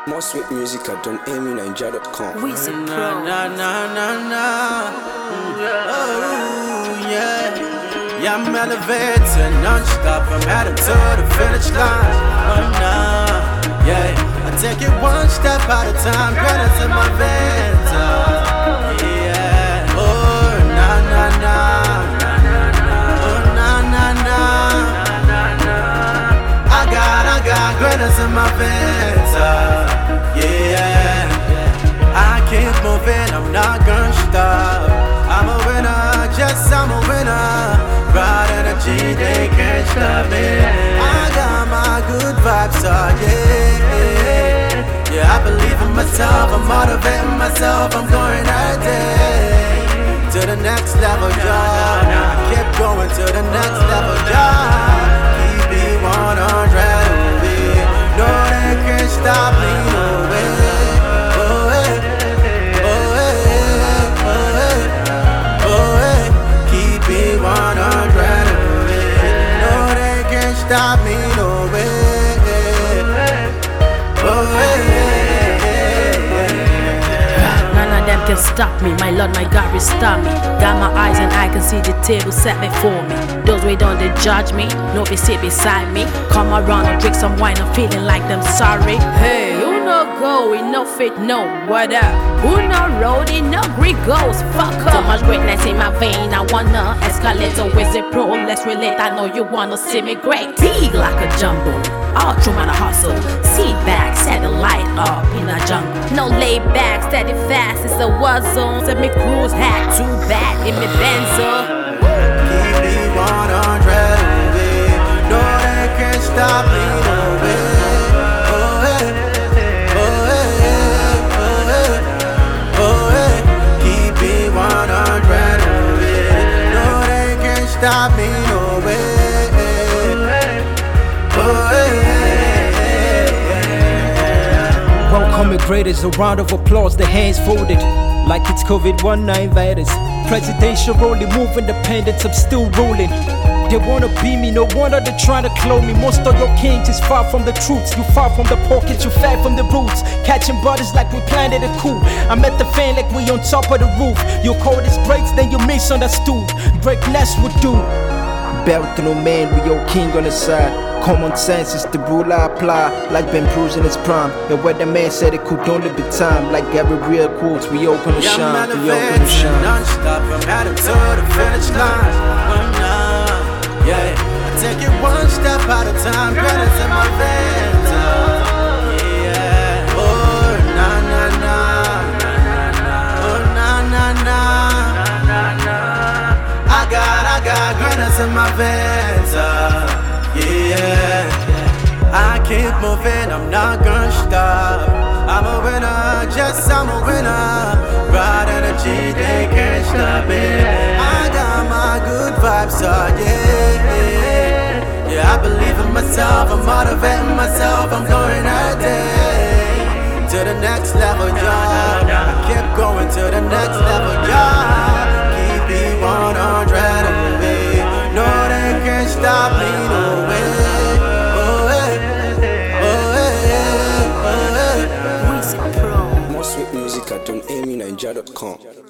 More sweet music at donamyninja.com. We say pro. Oh, yeah. Yeah, I'm elevating non-stop. I'm headed to the finish line. Oh, nah. Yeah, I take it one step at a time. Credits in my veins. Yeah. Oh, nah, nah, nah. Oh, nah, nah, nah. I got credits in my veins. Yeah. I keep moving, I'm not gonna stop. I'm a winner, yes, I'm a winner. Bright energy, they can't stop me. I got my good vibes, yeah. Yeah, I believe in myself, I'm motivating myself. I'm going every day to the next level, y'all. I keep going to the next level, y'all. Keep it 100, no, they can't stop me, no way. Stop me, no way. None of them can stop me. My Lord, my God, restore me. Got my eyes and I can see the table set before me. Those way down, they judge me. No, they sit beside me. Come around and drink some wine. I'm feeling like them sorry. Hey, who no go? We no fit, no. What up? Who no road? No Greek ghost. Fuck up. So much greatness in my vein. I wanna escalate. So is it pro? Let's relate. I know you wanna see me great. Big like a jumbo. All through my hustle. Seat back, set the light up in a jungle. No lay back, steady fast. It's a war zone. Set me cruise hat. Too bad in me Benzo. Keep me 100. No, they can't stop me. No way. Stop me, no way. Welcome the greatest, a round of applause, the hands folded like it's COVID-19 virus. Presidential rolling, move independence, I'm still rolling. They wanna be me, no wonder they're trying to clone me. Most of your kings is far from the truths. You far from the pockets, you far from the roots. Catching bodies like we planted a coup. I met the fan like we on top of the roof. You call this breaks, then you misunderstood. Greatness would do. Belt to no man, we your king on the side. Common sense is the rule I apply. Like Ben Bruce in his prime. And where the man said it could only be time. Like Gary Real quotes, we all gonna shine. We all gonna shine. Non-stop, I'm headed to the finish line. Oh, nah. Yeah, I take it one step at a time. Credits in my veins. Yeah. Oh, nah, nah, nah. Oh, nah, nah, nah. I got credits in my veins. Yeah. I keep moving, I'm not gonna stop. I'm a winner, yes, I'm a winner. Bright energy, they can't stop it. I got my good vibes, yeah. Yeah, I believe in myself, I'm motivating myself. I'm going every day to the next level, y'all. I keep going to the next level, y'all. Keep it 100, no, they can't stop me, no way. More sweet music at donamyninja.com.